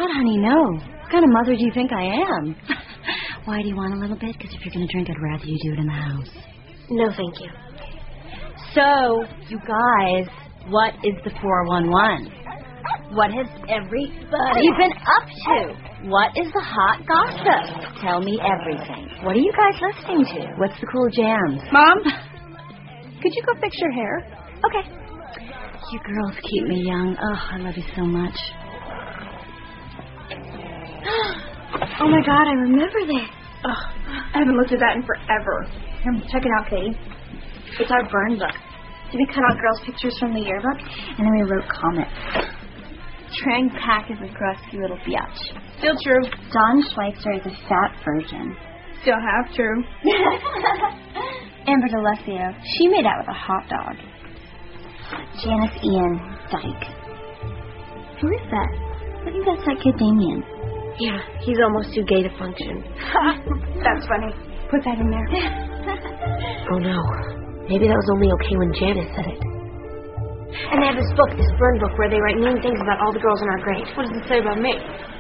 honey, no. What kind of mother do you think I am? Why do you want a little bit? Because if you're going to drink, I'd rather you do it in the house. No, thank you. So, you guys, what is the 411? What has everybody been up to? What is the hot gossip? Tell me everything. What are you guys listening to? What's the cool jams? Mom, could you go fix your hair? Okay. You girls keep me young. Oh, I love you so much. Oh, my God, I remember this. Oh, I haven't looked at that in forever. Here, check it out, Katie. It's our burn book. So we cut out girls' pictures from the yearbook, and then we wrote comments. Trang Pak is a crusty little biatch. Still true. Don Schweitzer is a fat virgin. Still half true. Amber D'Alessio, she made out with a hot dog. Janice Ian Dyke. Who is that? I think that's that kid Damien. Yeah, he's almost too gay to function. That's funny. Put that in there. Oh, no. Maybe that was only okay when Janice said it. And they have this book, this burn book, where they write mean things about all the girls in our grade. What does it say about me?